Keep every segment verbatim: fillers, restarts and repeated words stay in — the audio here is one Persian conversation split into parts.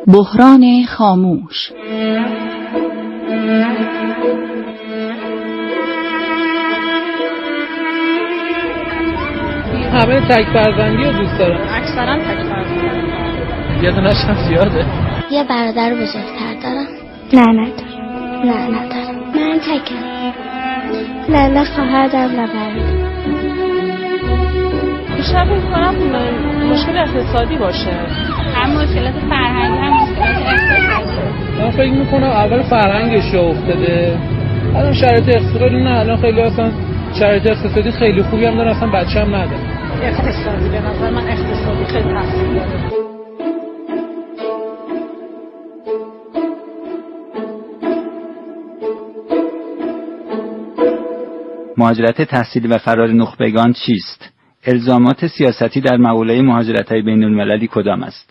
بحران خاموش. همه تک فرزندی رو دوست دارن. اکثرا تک فرزندی. یه دونش هم زیاده. یه برادر بزرگتر دارم. نه ندارم. نه ندارم. من تکم. نه نه خواهر دارم نه برادر. بیشتر فکر کنم مشکل اقتصادی باشه. هم مشکلات فرهنگی هم مشکلات اقتصادی. من فکر میکنم اول فرهنگش افتاده. الان شرایط اقتصادی نه، الان خیلی اصلا شرایط اقتصادی خیلی خوبی هم دارن، اصلا بچه هم نداره. اقتصادی به نظر من اقتصادی خیلی تاثیر داره. مهاجرت تحصیلی و فرار نخبگان چیست؟ الزامات سیاستی در مقوله مهاجرت‌های بین‌المللی کدام است؟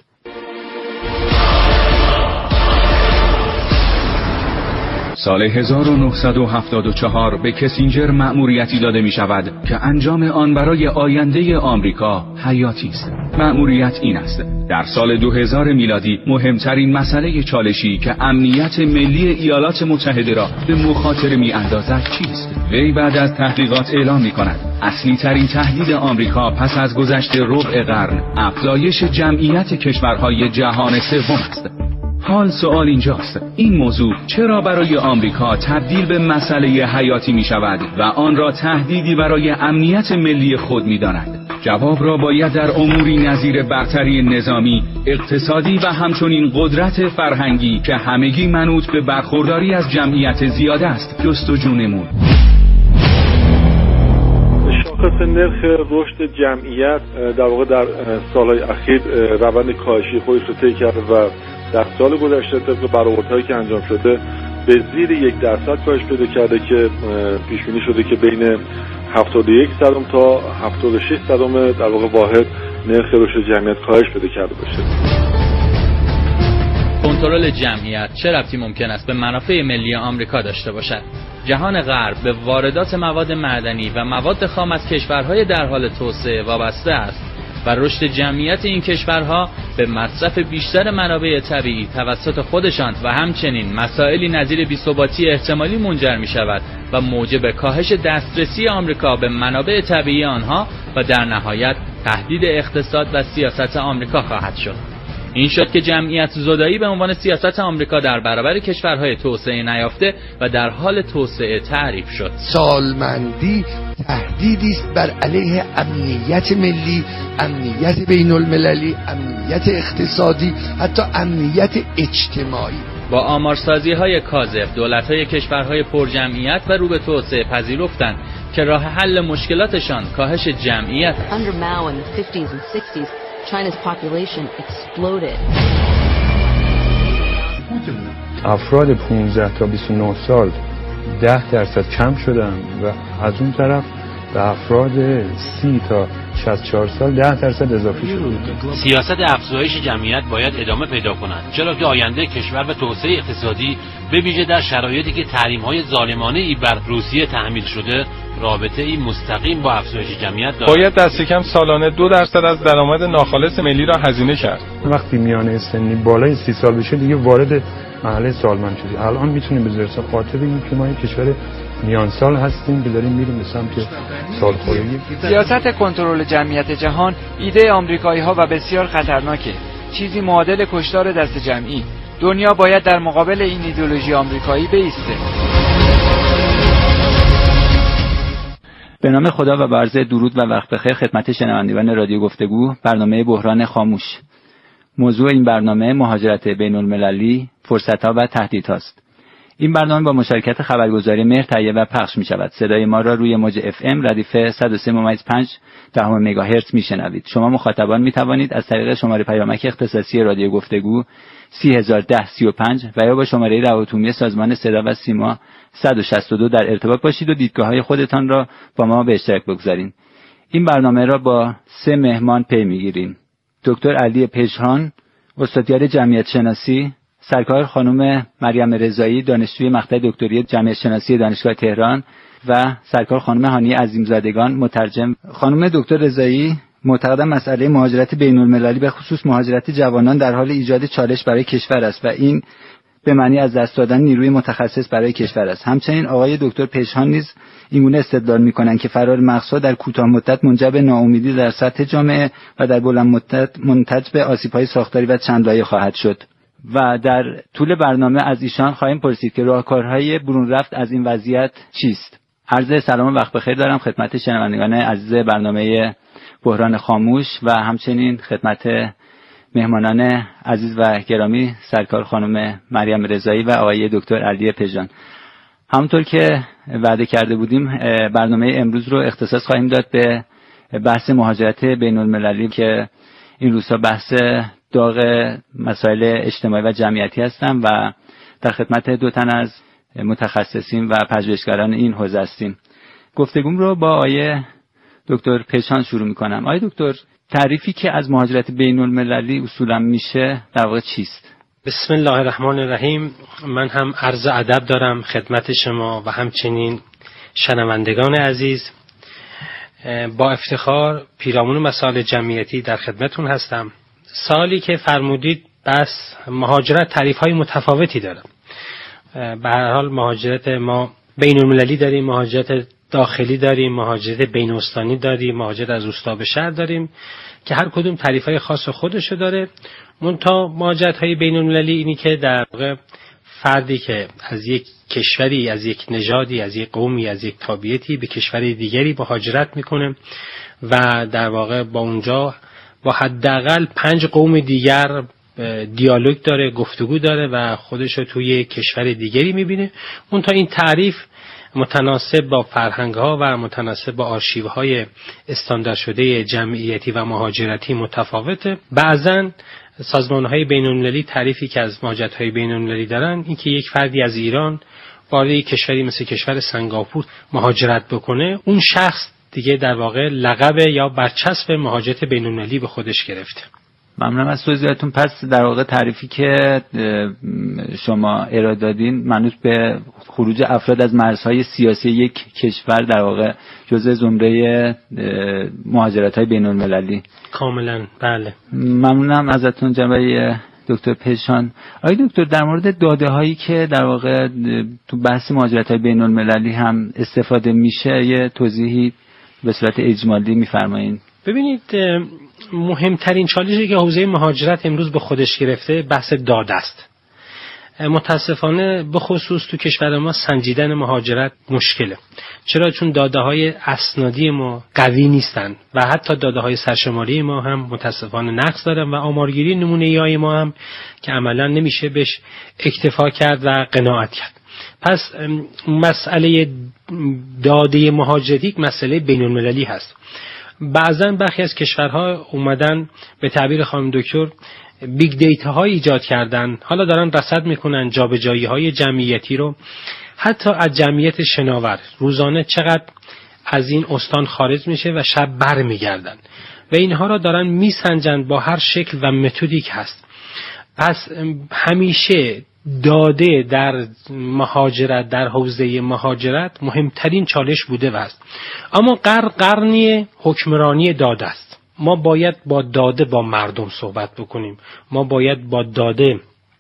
سال هزار و نهصد و هفتاد و چهار به کسینجر مأموریتی داده می شود که انجام آن برای آینده آمریکا حیاتی است. مأموریت این است: در سال دو هزار میلادی مهمترین مسئله چالشی که امنیت ملی ایالات متحده را به مخاطره می اندازد چیست؟ وی بعد از تحقیقات اعلام می کند اصلی ترین تهدید آمریکا پس از گذشت ربع قرن افزایش جمعیت کشورهای جهان سوم است. حال سوال اینجاست: این موضوع چرا برای آمریکا تبدیل به مسئله حیاتی می شود و آن را تهدیدی برای امنیت ملی خود می داند؟ جواب را باید در اموری نظیر برتری نظامی، اقتصادی و همچنین قدرت فرهنگی که همگی منوط به برخورداری از جمعیت زیاده است جستجو نمود. شاخص نرخ رشد جمعیت در واقع در سالهای اخیر روند کاهشی خودش رو طی کرده و در سال گذشته طبق برآوردهایی که انجام شده به زیر یک درصد کاهش پیدا کرده که پیش بینی شده که بین هفتاد و یک صدم تا هفتاد و شش صدم در واقع واحد نرخ رشد جمعیت کاهش پیدا کرده باشه. کنترل جمعیت چه ربطی ممکن است به منافع ملی آمریکا داشته باشد؟ جهان غرب به واردات مواد معدنی و مواد خام از کشورهای در حال توسعه وابسته است و رشد جمعیت این کشورها به مصرف بیشتر منابع طبیعی توسط خودشان و همچنین مسائلی نظیر بی‌ثباتی احتمالی منجر می شود و موجب کاهش دسترسی آمریکا به منابع طبیعی آنها و در نهایت تهدید اقتصاد و سیاست آمریکا خواهد شد. این شد که جمعیت زدایی به عنوان سیاست آمریکا در برابر کشورهای توسعه نیافته و در حال توسعه تعریف شد. سالمندی تهدیدی است بر علیه امنیت ملی، امنیت بین المللی، امنیت اقتصادی، حتی امنیت اجتماعی. با آمارسازی های کاذب دولت‌های کشورهای پرجمعیت و رو به توسعه پذیرفتند که راه حل مشکلاتشان کاهش جمعیت است. Under Mao in the fifties and sixties, China's population exploded. افراد پانزده تا بیست و نه سال ده درصد کم شدن و از اون طرف به افراد سی تا شصت و چهار سال ده درصد اضافه شد. سیاست افزایش جمعیت باید ادامه پیدا کند، چرا که آینده کشور و توسعه اقتصادی به ویژه در شرایطی که تحریم‌های ظالمانه ای بر روسیه تحمیل شده رابطه ای مستقیم با افزایش جمعیت دارد. باید دست کم سالانه دو درصد از درآمد ناخالص ملی را هزینه کرد. وقتی میانه سنی بالای سی سال بشه دیگه وارد مرحله سالمند شدی. الان میتونیم به ذرس خاطر بگیم که ما یک کشور میان سال هستیم که داریم میریم به سمت سالخوردگی. سیاست کنترل جمعیت جهان ایده آمریکایی‌ها و بسیار خطرناکه. چیزی معادل کشتار دست جمعی. دنیا باید در مقابل این ایدئولوژی آمریکایی بایسته. به نام خدا و عرض درود و وقت بخیر خدمت شنوندگان رادیو گفتگو، برنامه بحران خاموش. موضوع این برنامه مهاجرت بین المللی، فرصت‌ها و تهدیدهاست. این برنامه با مشارکت خبرگزاری مهر تهیه و پخش می شود. صدای ما را روی موج اف ام ردیف صد و سه ممیز پنج دهم مگاهرتز می شنوید. شما مخاطبان می توانید از طریق شماره پیامک اختصاصی رادیو گفتگو سی هزار و ده سی و پنج و یا با شماره روابط سازمان صدا و سیما صد و شصت و دو در ارتباط باشید و دیدگاه‌های خودتان را با ما به اشتراک بگذارید. این برنامه را با سه مهمان پی می‌گیریم. دکتر علی پژهان، استادیار جمعیت شناسی، سرکار خانم مریم رضایی، دانشجوی مقطع دکتری جمعیت شناسی دانشگاه تهران و سرکار خانم هانی عظیمزادگان، مترجم. خانم دکتر رضایی معتقدم مسئله مهاجرت بین المللی به خصوص مهاجرت جوانان در حال ایجاد چالش برای کشور است و این به معنی از دست دادن نیروی متخصص برای کشور است. همچنین آقای دکتر پژهان نیز اینگونه استدلال می‌کنند که فرار مقصد در کوتاه مدت منجر به ناامیدی در سطح جامعه و در بلند مدت منتج به آسیب‌های ساختاری و چند لایه خواهد شد. و در طول برنامه از ایشان خواهیم پرسید که راهکارهای برون رفت از این وضعیت چیست. عرض سلام و وقت بخیر دارم خدمت شنوندگان عزیز برنامه بحران خاموش و همچنین خدمت مهمانان عزیز و گرامی سرکار خانم مریم رضایی و آقای دکتر علی پژهان. همونطور که وعده کرده بودیم برنامه امروز رو اختصاص خواهیم داد به بحث مهاجرت بین المللی که این روزها بحث داغ مسائل اجتماعی و جمعیتی هستم و در خدمت دو تن از متخصصین و پژوهشگران این حوزه هستیم. گفتگوم رو با آقای دکتر پژهان شروع می‌کنم. آقای دکتر، تعریفی که از مهاجرت بین المللی اصولا میشه در واقع چیست؟ بسم الله الرحمن الرحیم. من هم عرض ادب دارم خدمت شما و همچنین شنوندگان عزیز. با افتخار پیرامون مسائل جمعیتی در خدمتون هستم. سالی که فرمودید بس مهاجرت تعریف‌های متفاوتی داره. به هر حال مهاجرت ما بین المللی داریم، مهاجرت داخلی داریم، مهاجرت بین استانی داریم، مهاجرت از روستا به شهر داریم که هر کدوم تعریف‌های خاص خودشو داره. منتها مهاجرت‌های بین المللی اینی که در واقع فردی که از یک کشوری، از یک نژادی، از یک قومی، از یک تابعیتی به کشور دیگری مهاجرت میکنه و در واقع با اونجا با حداقل پنج قوم دیگر دیالوگ داره، گفتگو داره و خودشو توی کشور دیگری میبینه. منتها این تعریف متناسب با فرهنگ‌ها و متناسب با آرشیوهای استاندارد شده جمعیتی و مهاجرتی متفاوته. بعضن سازمان‌های بین‌المللی تعریفی که از مهاجرت‌های بین‌المللی دارن این که یک فردی از ایران وارد یک کشوری مثل کشور سنگاپور مهاجرت بکنه، اون شخص دیگه در واقع لقب یا برچسب مهاجرت بین‌المللی به خودش گرفته. ممنونم از توضیحاتون. پس در واقع تعریفی که شما ارائه دادین منوط به خروج افراد از مرزهای سیاسی یک کشور در واقع جزء زمره مهاجرت‌های بین‌المللی. کاملا بله. ممنونم ازتون جناب دکتر پژهان. آقای دکتر، در مورد داده‌هایی که در واقع تو بحث مهاجرت‌های بین‌المللی هم استفاده میشه یه توضیحی به صورت اجمالی می‌فرمایید؟ ببینید، مهمترین چالشی که حوزه مهاجرت امروز به خودش گرفته بحث داده است. متاسفانه به خصوص تو کشور ما سنجیدن مهاجرت مشکله. چرا؟ چون داده های اسنادی ما قوی نیستن و حتی داده های سرشماری ما هم متاسفانه نقص دارن و آمارگیری نمونه های ما هم که عملا نمیشه بهش اکتفا کرد و قناعت کرد. پس مسئله داده مهاجرتی مسئله بین المللی هست. بعضا برخی از کشورها اومدن به تعبیر خانم دکتر بیگ دیتا های ایجاد کردن، حالا دارن رصد میکنن جابجایی های جمعیتی رو، حتی از جمعیت شناور روزانه چقدر از این استان خارج میشه و شب بر میگردن و اینها را دارن میسنجن با هر شکل و متدی که هست. پس همیشه داده در مهاجرت، در حوزه مهاجرت مهمترین چالش بوده و است. اما قرن قرنی حکمرانی داده است. ما باید با داده با مردم صحبت بکنیم. ما باید با داده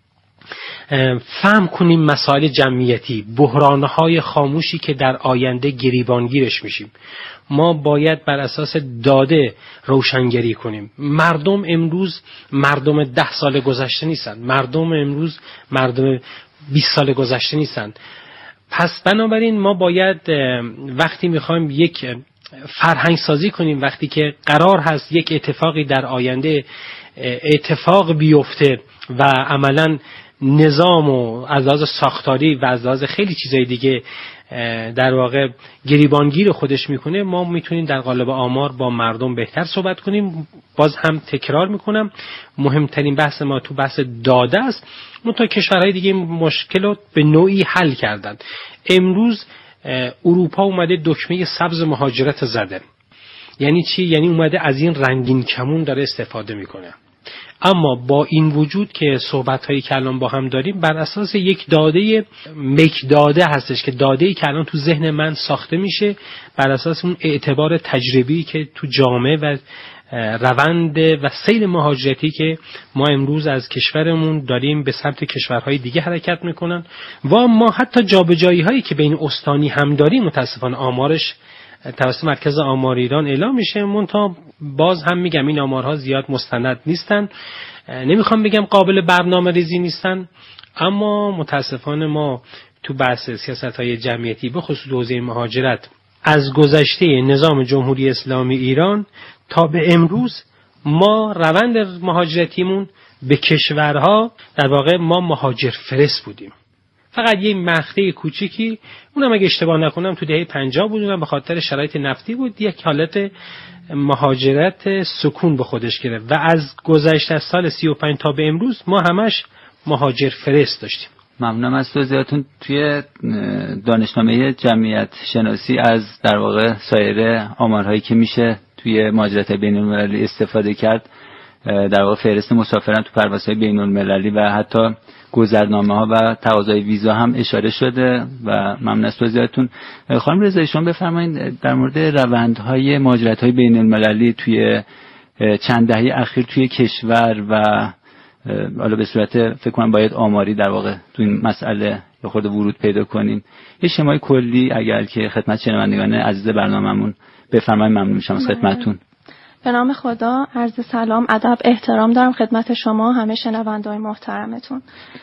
فهم کنیم مسائل جمعیتی، بحرانهای خاموشی که در آینده گریبانگیرش میشیم. ما باید بر اساس داده روشنگری کنیم. مردم امروز مردم ده سال گذشته نیستن. مردم امروز مردم بیست سال گذشته نیستن. پس بنابراین ما باید وقتی میخوایم یک فرهنگ سازی کنیم، وقتی که قرار هست یک اتفاقی در آینده اتفاق بیفته و عملاً نظام و از لحاظ ساختاری و از لحاظ خیلی چیزای دیگه در واقع گریبانگیر خودش میکنه، ما میتونیم در قالب آمار با مردم بهتر صحبت کنیم. باز هم تکرار میکنم مهمترین بحث ما تو بحث داده است. منتها کشورهای دیگه مشکلات به نوعی حل کردن. امروز اروپا اومده دکمه سبز مهاجرت زده. یعنی چی؟ یعنی اومده از این رنگین کمون داره استفاده میکنه. اما با این وجود که صحبت‌هایی که الان با هم داریم بر اساس یک داده مک داده هستش که داده‌ای که الان تو ذهن من ساخته میشه بر اساس اون اعتبار تجربی که تو جامعه و روند و سیل مهاجرتی که ما امروز از کشورمون داریم به سمت کشورهای دیگه حرکت میکنن و ما حتی جابجایی هایی که بین استانی هم داریم متاسفانه آمارش توسط مرکز آمار ایران اعلام میشه، منتها باز هم میگم این آمارها زیاد مستند نیستن، نمیخوام بگم قابل برنامه ریزی نیستن، اما متاسفانه ما تو بحث سیاست‌های جمعیتی به خصوص حوزه مهاجرت از گذشته نظام جمهوری اسلامی ایران تا به امروز ما روند مهاجرتیمون به کشورها در واقع ما مهاجر فرست بودیم. فقط یه مقطع کوچیکی اونم اگه اشتباه نکنم تو دهه پنجاه بود، اونم به خاطر شرایط نفتی بود، یک حالت مهاجرت سکون به خودش گرفت و از گذشته از سال سی و پنج تا به امروز ما همش مهاجر فرست داشتیم. ممنونم از توضیحاتون. توی دانشنامه جمعیت شناسی از در واقع سایر آمارهایی که میشه توی مهاجرت بین‌المللی استفاده کرد، در واقع فهرست مسافران تو پروازهای بین‌المللی و حتی گذرنامه‌ها و تقاضای ویزا هم اشاره شده و ممنون از توضیحاتون. خانم رضایی شما بفرمایید در مورد روندهای مهاجرت‌های بین‌المللی توی چند دهه اخیر توی کشور و حالا به صورت فکر کنم باید آماری در واقع تو این مسئله یه خورده ورود پیدا کنیم، یه شمای کلی اگر که خدمت شنوندگان عزیز برنامه‌مون بفرمایید ممنون میشم از خدمتتون. به نام خدا، عرض سلام، ادب، احترام دارم خدمت شما همه شنونده‌های محترمتون.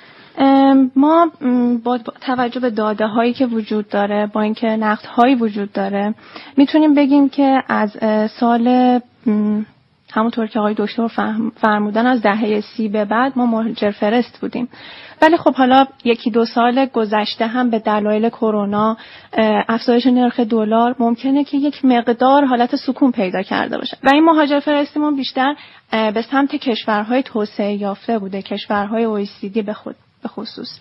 ما با توجه به داده هایی که وجود داره، با اینکه نقد هایی وجود داره، میتونیم بگیم که از سال همونطور که آقای دکتر فرمودن از دهه سی به بعد ما مهاجر فرست بودیم. ولی خب حالا یکی دو سال گذشته هم به دلایل کرونا، افزایش نرخ دلار ممکنه که یک مقدار حالت سکون پیدا کرده باشه و این مهاجر فرستیمون بیشتر به سمت کشورهای توسعه یافته بوده، کشورهای او ای سی دی به خود به خصوص.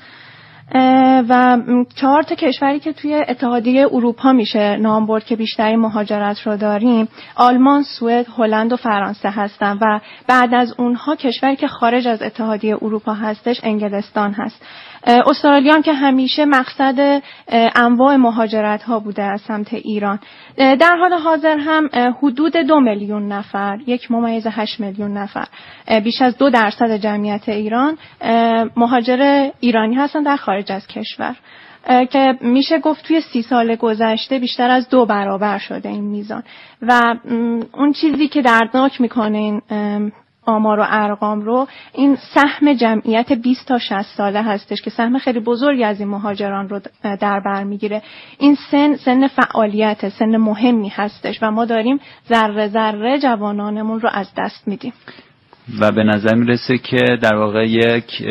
و چهار تا کشوری که توی اتحادیه اروپا میشه نام برد که بیشتری مهاجرت رو داریم، آلمان، سوئد، هلند و فرانسه هستن و بعد از اونها کشوری که خارج از اتحادیه اروپا هستش انگلستان هست. استرالیا هم که همیشه مقصد انواع مهاجرت ها بوده از سمت ایران. در حال حاضر هم حدود دو میلیون نفر، یک ممیز هشت میلیون نفر، بیش از دو درصد جمعیت ایران مهاجر ایرانی هستن در خارج از کشور که میشه گفت توی سی سال گذشته بیشتر از دو برابر شده این میزان. و اون چیزی که دردناک میکنه این آمار و ارقام رو، این سهم جمعیت بیست تا شصت ساله هستش که سهم خیلی بزرگی از این مهاجران رو در بر میگیره. این سن سن فعالیت، سن مهمی هستش و ما داریم ذره ذره جوانانمون رو از دست میدیم و به نظر میرسه که در واقع یک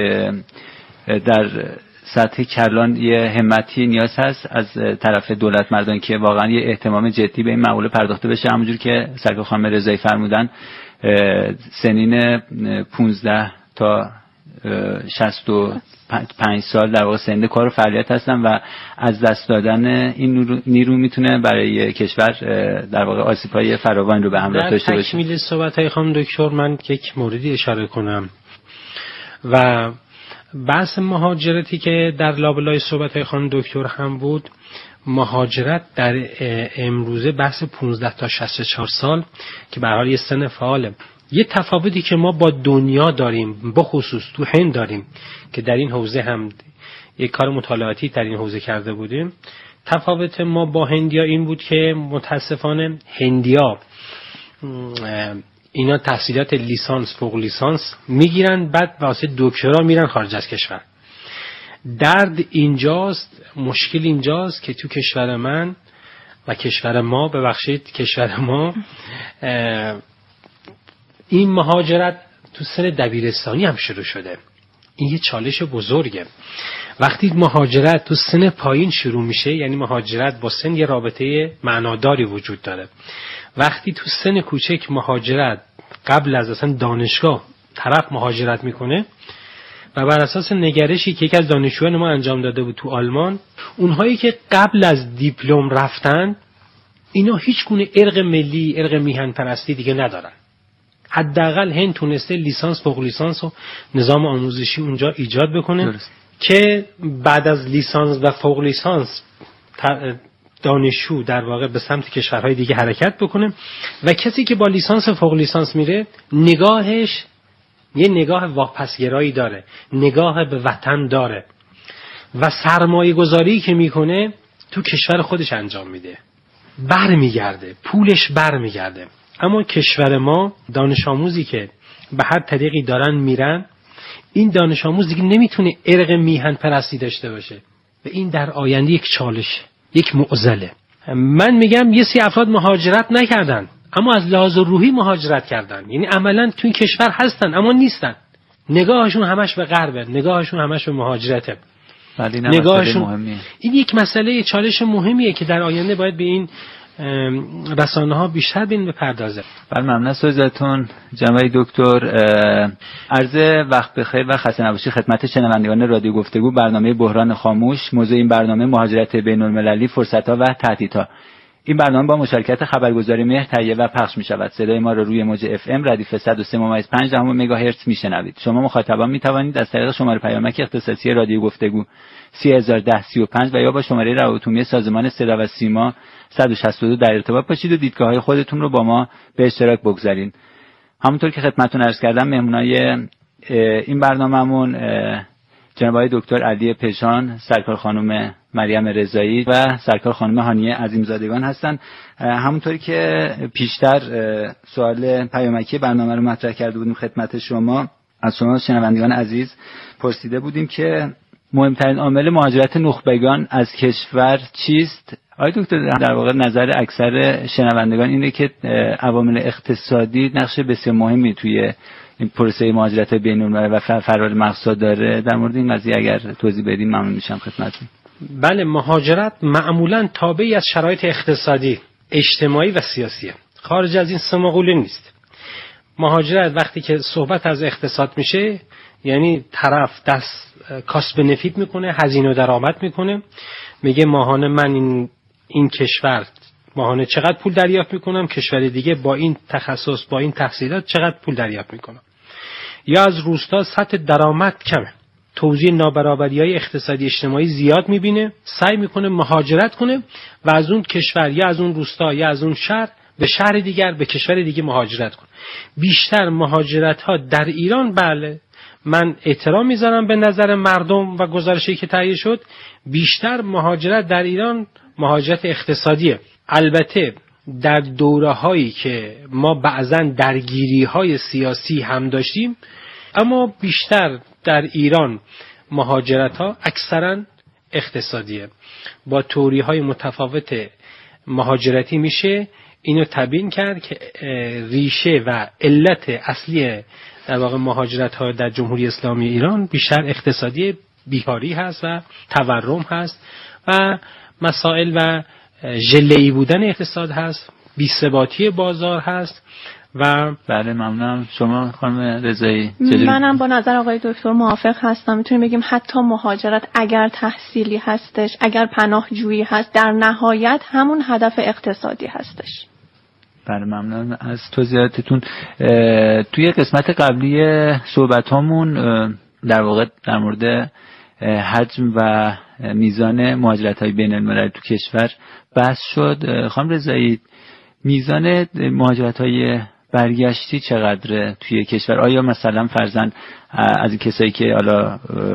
در سطح کلان یه همتی نیاز هست از طرف دولت مردان که واقعا یه اهتمام جدی به این مقوله پرداخته بشه. همونجور که سرکار خانم رضایی فرمودن سنین پانزده تا شصت و پنج سال در واقع سن کار و فعالیت هستن و از دست دادن این نیرو میتونه برای کشور در واقع آسیب‌های فراوان رو به همراه داشته باشه. در تکمیل صحبت‌های خانم دکتر من یک موردی اشاره کنم و بحث مهاجرتی که در لابلای صحبت‌های خانم دکتر هم بود، مهاجرت در امروزه بحث پانزده تا شصت و چهار سال که به هر حال یه سن فعاله. یه تفاوتی که ما با دنیا داریم، بخصوص تو هند داریم که در این حوزه هم یک کار مطالعاتی در این حوزه کرده بودیم، تفاوت ما با هندیا این بود که متاسفانه هندیا اینا تحصیلات لیسانس فوق لیسانس میگیرن، بعد واسه دکترا میرن خارج از کشور. درد اینجاست، مشکل اینجاست که تو کشور من و کشور ما، ببخشید کشور ما، این مهاجرت تو سن دبیرستانی هم شروع شده. این یه چالش بزرگه. وقتی مهاجرت تو سن پایین شروع میشه، یعنی مهاجرت با سن یه رابطه معناداری وجود داره. وقتی تو سن کوچک مهاجرت قبل از اصلا دانشگاه طرف مهاجرت میکنه و بر اساس نگرشی که یکی از دانشجویان ما انجام داده بود تو آلمان، اونهایی که قبل از دیپلم رفتن اینا هیچ گونه ارق ملی، ارق میهن پرستی دیگه ندارن. حداقل هند تونسته لیسانس فوق لیسانس و نظام آموزشی اونجا ایجاد بکنه درست. که بعد از لیسانس و فوق لیسانس دانشجو در واقع به سمت کشورهای دیگه حرکت بکنه و کسی که با لیسانس فوق لیسانس میره نگاهش یه نگاه واپسگرایی داره، نگاه به وطن داره و سرمایه گذاری که میکنه تو کشور خودش انجام میده، بر میگرده، پولش بر میگرده. اما کشور ما دانش آموزی که به هر طریقی دارن میرن، این دانش آموز دیگه نمیتونه ارق میهن پرستی داشته باشه و این در آینده یک چالش، یک معضله. من میگم یه سری افراد مهاجرت نکردن اما از لحاظ روحی مهاجرت کردن، یعنی عملا تو این کشور هستن اما نیستن، نگاهشون همش به غربه، نگاهشون همش به مهاجرته، نگاهشون این یک مسئله چالش مهمیه که در آینده باید به این رسانه ها بیشتر بین بپردازه. بله ممنون از توضیحاتون جناب دکتر. عرض وقت بخیر و خسته نباشید خدمت شنوندگان رادیو گفتگو. برنامه بحران خاموش، موضوع این برنامه مهاجرت بین المللی، فرصت‌ها و تهدیدها. این برنامه با مشارکت خبرگزاری مهر تهیه و پخش می شود. صدای ما را روی موج اف ام ردیف صد و سه ممیز پنج مگاهرتز می شنوید. شما مخاطبان می توانید از طریق شماره پیامک اختصاصی رادیو گفتگو سی هزار و ده سی و پنج و یا با شماره روابط سازمان صدا و سیما صد و شصت و دو در ارتباط باشید و دیدگاه‌های خودتون رو با ما به اشتراک بگذارید. همونطور که خدمتتون عرض کردم مهمونای این برنامه‌مون جناب آقای دکتر علی پژان، سرکار خانم مریم رضایی و سرکار خانم هانیه عظیمزادگان هستند. همونطوری که پیشتر سوال پیامکی برنامه رو مطرح کرده بودیم خدمت شما، از شما شنوندگان عزیز پرسیده بودیم که مهمترین عامل مهاجرت نخبگان از کشور چیست؟ آقای دکتر در واقع نظر اکثر شنوندگان اینه که عوامل اقتصادی نقش بسیار مهمی توی این پروسه مهاجرت بین‌المللی و فرار مقصد داره. در مورد این قضیه اگر توضیح بدین ممنون میشم خدمتتون. بله، مهاجرت معمولاً تابعی از شرایط اقتصادی، اجتماعی و سیاسیه. خارج از این سه مقوله نیست. مهاجرت وقتی که صحبت از اقتصاد میشه یعنی طرف دست کاسب نفید میکنه، هزینه و درآمد میکنه، میگه ماهانه من این این کشور ماهانه چقدر پول دریافت میکنم، کشور دیگه با این تخصص با این تحصیلات چقدر پول دریافت میکنم. یا از روستا سطح درآمد کمه، توزیع نابرابری‌های اقتصادی اجتماعی زیاد میبینه، سعی میکنه مهاجرت کنه و از اون کشور یا از اون روستا یا از اون شهر به شهر دیگر، به کشور دیگه مهاجرت کنه. بیشتر مهاجرت ها در ایران، بله من احترام میذارم به نظر مردم و گزارشی که تهیه شد، بیشتر مهاجرت در ایران مهاجرت اقتصادیه. البته در دوره هایی که ما بعضا درگیری های سیاسی هم داشتیم، اما بیشتر در ایران مهاجرت ها اکثرا اقتصادیه. با توری های متفاوت مهاجرتی میشه اینو تبیین کرد که ریشه و علت اصلی در واقع مهاجرت ها در جمهوری اسلامی ایران بیشتر اقتصادی، بیکاری هست و تورم هست و مسائل و ژله‌ای بودن اقتصاد هست، بی‌ثباتی بازار هست. و بله ممنونم. شما خانم رضایی؟ منم با نظر آقای دکتر موافق هستم. میتونیم بگیم حتی مهاجرت اگر تحصیلی هستش، اگر پناهجویی هست، در نهایت همون هدف اقتصادی هستش. بله ممنون از توضیحاتتون. توی قسمت قبلی صحبت هامون در واقع در مورد حجم و میزان مهاجرت های بین المللی تو کشور بحث شد. خانم رضایی، میزان مهاجرت های برگشتی چقدره توی کشور؟ آیا مثلا فرضاً از این کسایی که حالا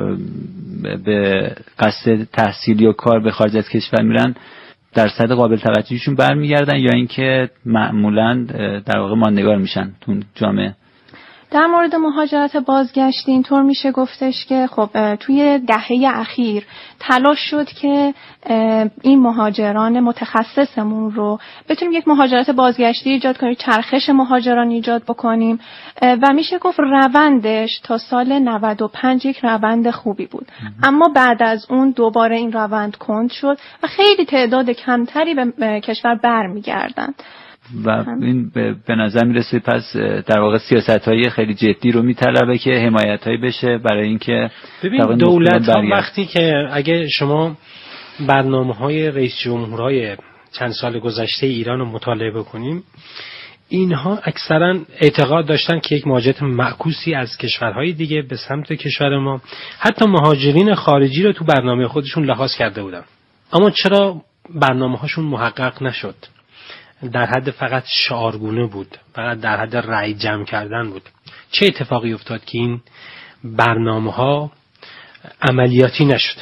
به قصد تحصیل یا کار به خارج از کشور میرن درصد قابل توجهشون برمیگردن یا اینکه معمولاً در واقع ماندگار میشن تو جامعه؟ در مورد مهاجرت بازگشتی اینطور میشه گفتش که خب توی دهه اخیر تلاش شد که این مهاجران متخصصمون رو بتونیم یک مهاجرت بازگشتی ایجاد کنیم، چرخش مهاجران ایجاد بکنیم و میشه گفت روندش تا سال نود و پنج یک روند خوبی بود. اما بعد از اون دوباره این روند کند شد و خیلی تعداد کمتری به کشور برمیگردن و این به نظر میرسه پس در واقع سیاست‌های خیلی جدی رو میطلبه که حمایت‌هایی بشه برای اینکه ببین دولت ها وقتی که اگه شما برنامه‌های رئیس جمهورهای چند سال گذشته ایران رو مطالعه بکنیم، اینها اکثرا اعتقاد داشتن که یک مهاجرت معکوسی از کشورهای دیگه به سمت کشور ما، حتی مهاجرین خارجی رو تو برنامه خودشون لحاظ کرده بودن. اما چرا برنامه هاشون محقق نشد؟ در حد فقط شعارگونه بود، فقط در حد رأی جمع کردن بود. چه اتفاقی افتاد که این برنامه ها عملیاتی نشد؟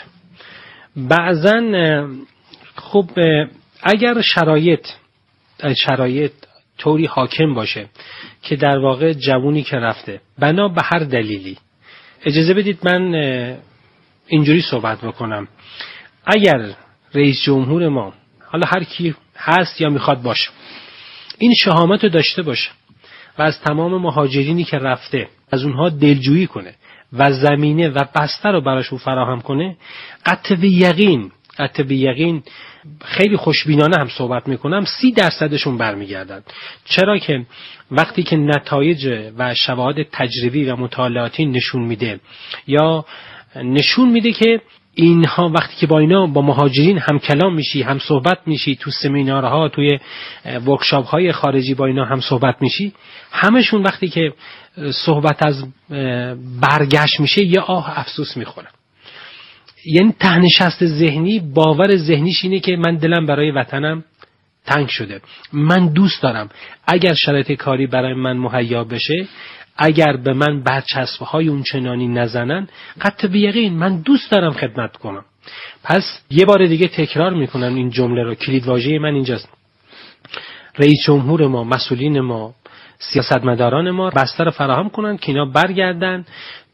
بعضن خب اگر شرایط شرایط طوری حاکم باشه که در واقع جوونی که رفته بنا به هر دلیلی، اجازه بدید من اینجوری صحبت بکنم، اگر رئیس جمهور ما، حالا هر کی هست یا میخواد باشه، این شهامت رو داشته باشه و از تمام مهاجرینی که رفته از اونها دلجویی کنه و زمینه و بستر رو براشون فراهم کنه، قطع به یقین قطع به یقین خیلی خوشبینانه هم صحبت میکنم، سی درصدشون برمیگردن. چرا که وقتی که نتایج و شواهد تجربی و مطالعاتی نشون میده یا نشون میده که اینها وقتی که با اینا با مهاجرین هم کلام میشی، هم صحبت میشی، تو سمینارها، توی ورکشاپ های خارجی با اینا هم صحبت میشی، همشون وقتی که صحبت از برگشت میشه یه آه افسوس میخورن. یعنی تهنشست ذهنی، باور ذهنیش اینه که من دلم برای وطنم تنگ شده، من دوست دارم اگر شرایط کاری برای من مهیا بشه، اگر به من برچسب‌های اون چنانی نزنن، قطع به یقین من دوست دارم خدمت کنم. پس یه بار دیگه تکرار میکنم این جمله رو، کلید واژه من اینجاست: رئیس جمهور ما، مسئولین ما، سیاستمداران ما بستر فراهم کنن که اینا برگردن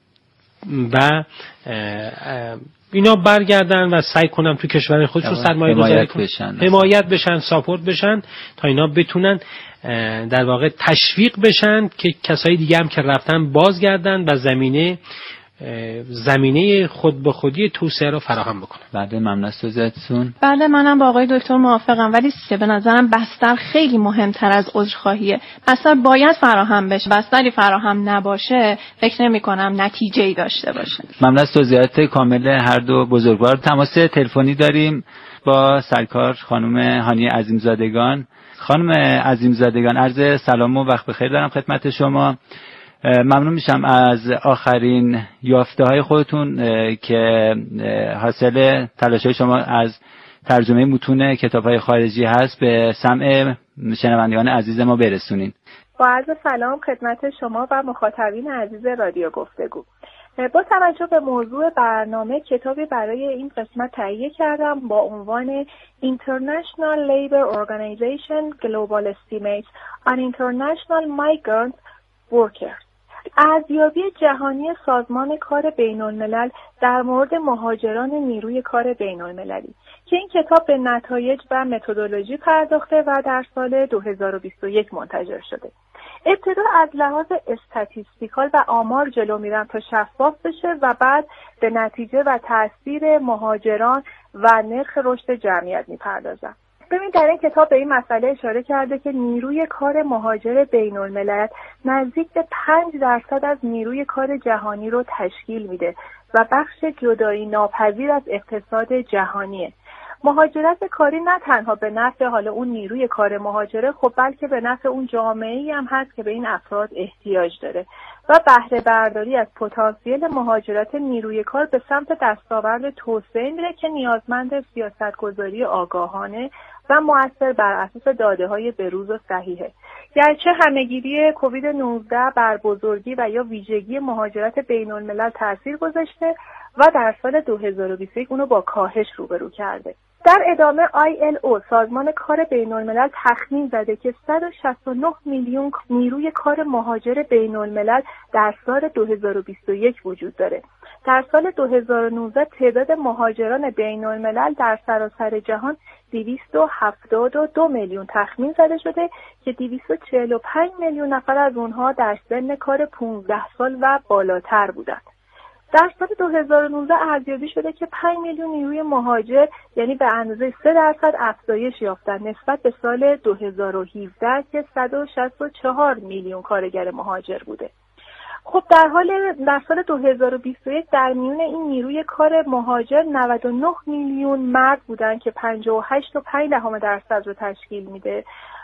و اینا برگردن و سعی کنن تو کشور خودشون سرمایه گذاری کنن، حمایت بشن، ساپورت بشن تا اینا بتونن در واقع تشویق بشن که کسایی دیگه هم که رفتن بازگردن و زمینه زمینه خود به خودی توسعه رو فراهم بکنن. بله، ممنون از توضیحاتتون. بله، منم با آقای دکتر موافقم، ولی به نظرم بستر خیلی مهمتر از عذرخواهیه. بستر باید فراهم بشه، بستری فراهم نباشه فکر نمی کنم نتیجه‌ای داشته باشه. ممنون از توضیحات کامل هر دو بزرگوار. تماس تلفنی داریم با سرکار خانم هانی عظیمزادگان. خانم عظیمزادگان، عرض سلام و وقت بخیر دارم خدمت شما. ممنون میشم از آخرین یافته های خودتون که حاصل تلاش های شما از ترجمه متون کتاب های خارجی هست به سمع شنوندگان عزیز ما برسونین. با عرض سلام خدمت شما و مخاطبین عزیز رادیو گفتگو. با توجه به موضوع برنامه، کتابی برای این قسمت تهیه کردم با عنوان International Labor Organization Global Estimates on International Migrant Workers. ارزیابی جهانی سازمان کار بین الملل در مورد مهاجران نیروی کار بین المللی که این کتاب به نتایج و متدولوژی پرداخته و در سال دو هزار و بیست و یک منتشر شده. ابتدا از لحاظ استاتیستیکال و آمار جلو میرم تا شفاف بشه و بعد به نتیجه و تاثیر مهاجران و نرخ رشد جمعیت میپردازم. ببین، در این کتاب به این مسئله اشاره کرده که نیروی کار مهاجر بین الملل نزدیک به پنج درصد از نیروی کار جهانی رو تشکیل میده و بخش جدایی ناپذیر از اقتصاد جهانیه. مهاجرت کاری نه تنها به نفع حالا اون نیروی کار مهاجره، خب بلکه به نفع اون جامعه‌ای هم هست که به این افراد احتیاج داره و بهره برداری از پتانسیل مهاجرت نیروی کار به سمت دستاورد توسعه میره که نیازمند سیاستگذاری آگاهانه و مؤثر بر اساس داده‌های بروز و صحیحه. گرچه همه‌گیری کووید نوزده بر بزرگی و یا ویژگی مهاجرت بین الملل تاثیر گذاشته و در سال دو هزار و بیست و یک اونو با کاهش روبرو کرده. در ادامه آی ال او سازمان کار بین الملل تخمین زده که صد و شصت و نه میلیون نیروی کار مهاجر بین الملل در سال دو هزار و بیست و یک وجود داره. در سال دو هزار و نوزده تعداد مهاجران بین الملل در سراسر جهان دویست و هفتاد و دو میلیون تخمین زده شده که دویست و چهل و پنج میلیون نفر از اونها در سن کار پانزده سال و بالاتر بودند. در سال دو هزار و نوزده ارزیابی شده که پنج میلیون نیروی مهاجر یعنی به اندازه سه درصد افزایش یافتند نسبت به سال دو هزار و هفده که صد و شصت و چهار میلیون کارگر مهاجر بوده. خب در حال در سال دو هزار و بیست و یک در میون این نیروی کار مهاجر نود و نه میلیون مرد بودن که پنجاه و هشت و پنج دهم درصد رو تشکیل میده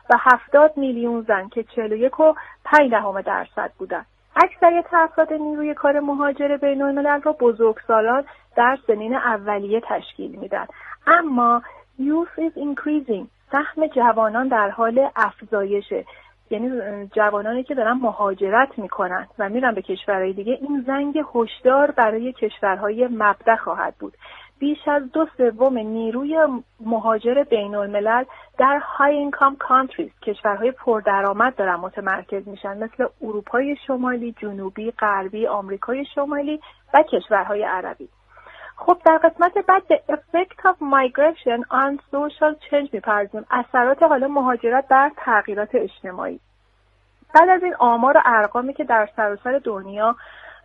و هفتاد میلیون زن که چهل و یک و پنج دهم درصد بودند. اکثریت افراد نیروی کار مهاجر بین‌الملل را بزرگسالان در سنین اولیه تشکیل میدن. اما youth is increasing، سهم جوانان در حال افزایشه، یعنی جوانانی که دارن مهاجرت میکنن و میرن به کشورهای دیگه. این زنگ هشدار برای کشورهای مبدأ خواهد بود. بیش از دو سوم نیروی مهاجر بین الملل در های اینکام کانتریز، کشورهای پردرآمد دارن متمرکز میشن، مثل اروپای شمالی، جنوبی، غربی، آمریکای شمالی و کشورهای عربی. خب در قسمت بعد به effect of migration on social change می‌پردازیم، اثرات حالا مهاجرت بر تغییرات اجتماعی. بعد از این آمار و ارقامی که در سراسر دنیا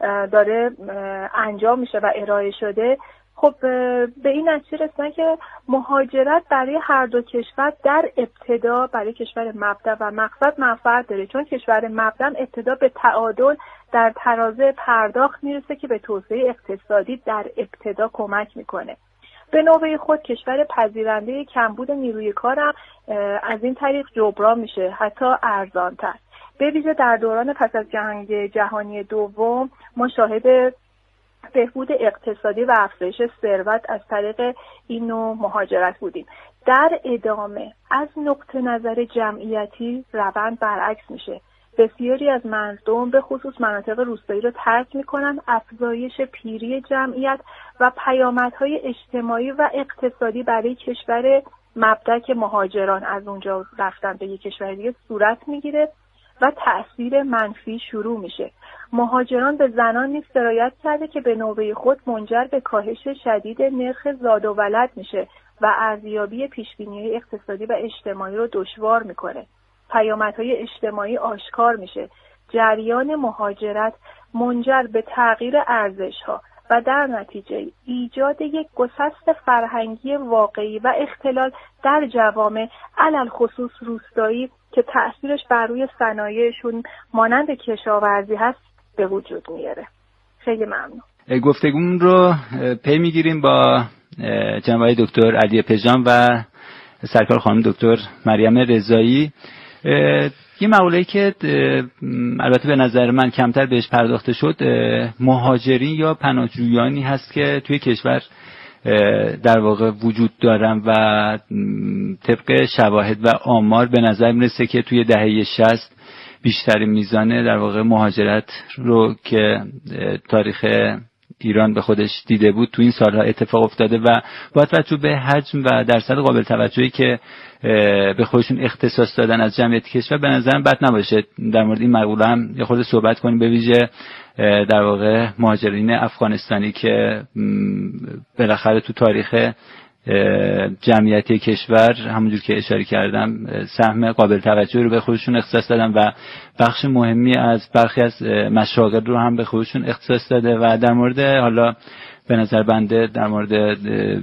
داره انجام میشه و ارائه شده، خب به این نتیجه رسیدن که مهاجرت برای هر دو کشور در ابتدا برای کشور مبدأ و مقصد منفعت داره، چون کشور مبدأ ابتدا به تعادل در ترازه پرداخت میرسه که به توسعه اقتصادی در ابتدا کمک میکنه. به نوبه خود کشور پذیرنده کمبود نیروی کار هم از این طریق جبران میشه، حتی ارزانتر. به ویژه در دوران پس از جنگ جهانی دوم ما شاهد بهبود اقتصادی و افزایش ثروت از طریق این نوع مهاجرت بودیم. در ادامه از نقطه نظر جمعیتی روند برعکس میشه. بسیاری از مردم به خصوص مناطق روستایی رو ترک میکنن. افزایش پیری جمعیت و پیامدهای اجتماعی و اقتصادی برای کشور مبدأ که مهاجران از اونجا رفتن به یک کشور دیگه صورت میگیره و تأثیر منفی شروع میشه. مهاجران به زنان نیز سرایت کرده که به نوبه خود منجر به کاهش شدید نرخ زاد و ولد میشه و ارزیابی پیشبینی اقتصادی و اجتماعی رو دشوار میکنه. پیامدهای اجتماعی آشکار میشه. جریان مهاجرت منجر به تغییر ارزش‌ها و در نتیجه ایجاد یک گسست فرهنگی واقعی و اختلال در جوامع علل خصوص روستایی که تأثیرش بر روی صنایعشون مانند کشاورزی هست به وجود میاره. خیلی ممنون. گفتگومون رو پی میگیریم با جناب دکتر علی پژمان و سرکار خانم دکتر مریم رضایی. یه مقوله‌ای که البته به نظر من کمتر بهش پرداخته شد، مهاجرین یا پناهجویانی هست که توی کشور در واقع وجود دارن و طبق شواهد و آمار به نظر میرسه که توی دهه شصت بیشترین میزان در واقع مهاجرت رو که تاریخ ایران به خودش دیده بود تو این سالها اتفاق افتاده و با توجه به حجم و درصد قابل توجهی که به خودشون اختصاص دادن از جمعیت کشور، به نظرم بد نباشه در مورد این مقوله هم یه خورده صحبت کنیم، به ویژه در واقع مهاجرین افغانستانی که بالاخره تو تاریخ جمعیتی کشور همونجور که اشاره کردم سهم قابل توجهی رو به خودشون اختصاص دادن و بخش مهمی از برخی از مشاغل رو هم به خودشون اختصاص داده و در مورد حالا به نظر بنده در مورد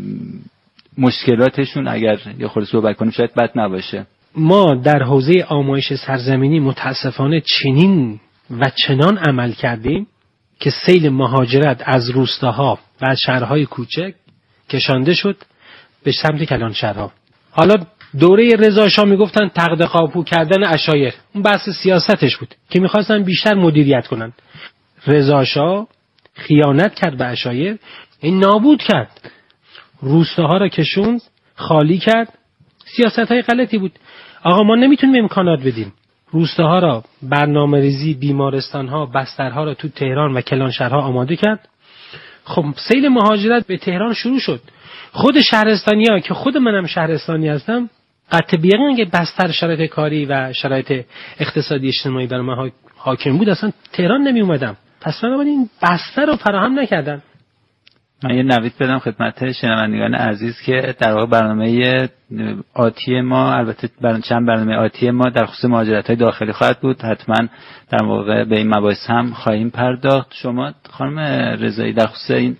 مشکلاتشون اگر یه خورده صحبت کنیم شاید بد نباشه. ما در حوزه آمایش سرزمینی متاسفانه چنین و چنان عمل کردیم که سیل مهاجرت از روستاها و از شهرهای کوچک کشانده شد به سمت کلانشهرها. حالا دوره رضا شاه میگفتن تقد قاپو کردن عشایر، اون بحث سیاستش بود که میخواستن بیشتر مدیریت کنن. رضا شاه خیانت کرد به عشایر، این نابود کرد، روستاها را کشوند، خالی کرد. سیاست‌های غلطی بود. آقا ما نمیتونیم امکانات بدیم. روستاها را برنامه ریزی، بیمارستان‌ها، بسترها را تو تهران و کلانشهرها آماده کرد. خب سیل مهاجرت به تهران شروع شد. خود شهرستانی‌ها که خود منم شهرستانی هستم قطع بیقین که بستر شرایط کاری و شرایط اقتصادی اجتماعی بر من حاکم بود اصلا تهران نمی اومدم. پس من این بستر رو فراهم نکردن. من یه نوید بدم خدمت شنوندگان عزیز که در واقع برنامه آتی ما، البته برنامه چند برنامه آتی ما در خصوص مهاجرت‌های داخلی خواهد بود. حتما در واقع به این مباحث هم خواهیم پرداخت. شما خانم رضایی در خصوص این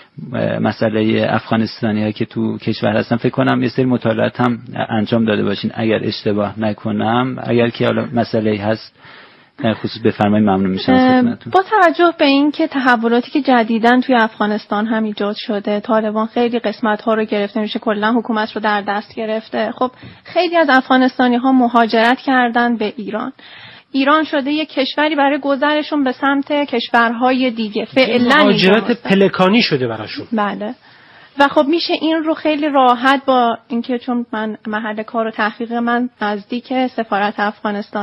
مسئله افغانستانی‌ها که تو کشور هستن فکر کنم یه سری مطالعات هم انجام داده باشین اگر اشتباه نکنم. اگر که حالا مسئله‌ای هست در خصوص بفرمایید، ممنون میشم از خدمتتون. با توجه به این که تحولاتی که جدیداً توی افغانستان هم ایجاد شده، طالبان خیلی قسمت‌ها رو گرفته، میشه کلا حکومت رو در دست گرفته. خب خیلی از افغانستانی‌ها مهاجرت کردن به ایران. ایران شده یک کشوری برای گذرشون به سمت کشورهای دیگه. فعلا مهاجرت پلکانی شده براشون. بله. و خب میشه این رو خیلی راحت با اینکه چون من محل کار و تحقیق من نزدیک سفارت افغانستان